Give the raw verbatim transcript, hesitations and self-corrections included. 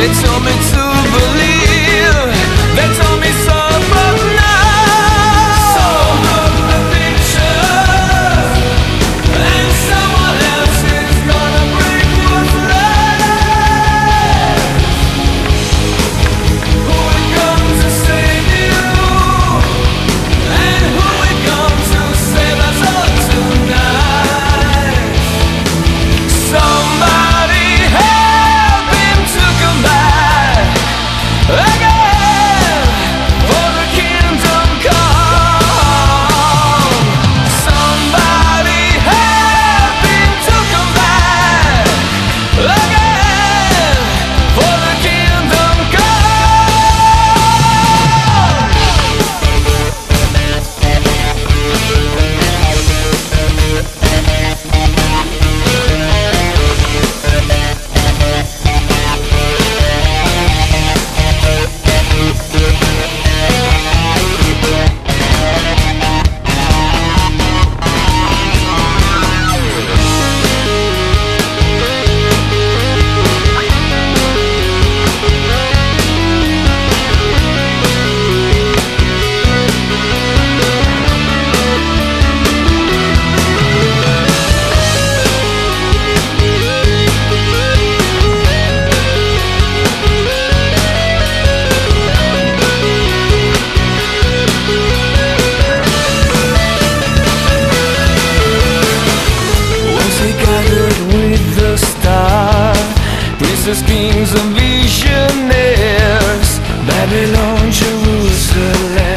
They told me to believe, they told me so, but now someone wrote the picture, and someone else is gonna break what's left. Who will come to save you, and who will come to save us all tonight? Somebody help him to come back again, for the kingdom come. Somebody help him to come back again, for the kingdom Princes, kings, and visionaries, Babylon, Jerusalem.